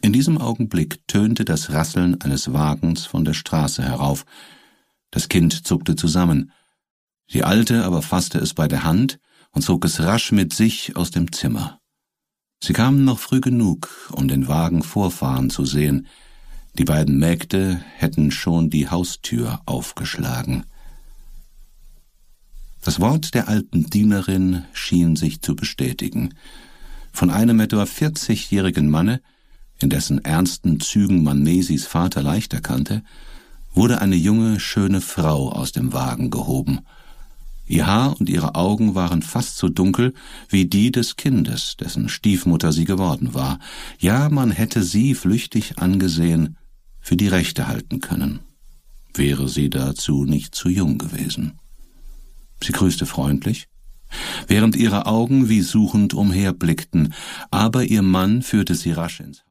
In diesem Augenblick tönte das Rasseln eines Wagens von der Straße herauf. Das Kind zuckte zusammen. Die Alte aber fasste es bei der Hand und zog es rasch mit sich aus dem Zimmer. Sie kamen noch früh genug, um den Wagen vorfahren zu sehen. Die beiden Mägde hätten schon die Haustür aufgeschlagen. Das Wort der alten Dienerin schien sich zu bestätigen. Von einem etwa 40-jährigen Manne, in dessen ernsten Zügen man Nesis Vater leicht erkannte, wurde eine junge, schöne Frau aus dem Wagen gehoben. Ihr Haar und ihre Augen waren fast so dunkel wie die des Kindes, dessen Stiefmutter sie geworden war. Ja, man hätte sie flüchtig angesehen für die Rechte halten können, wäre sie dazu nicht zu jung gewesen. Sie grüßte freundlich, während ihre Augen wie suchend umherblickten, aber ihr Mann führte sie rasch ins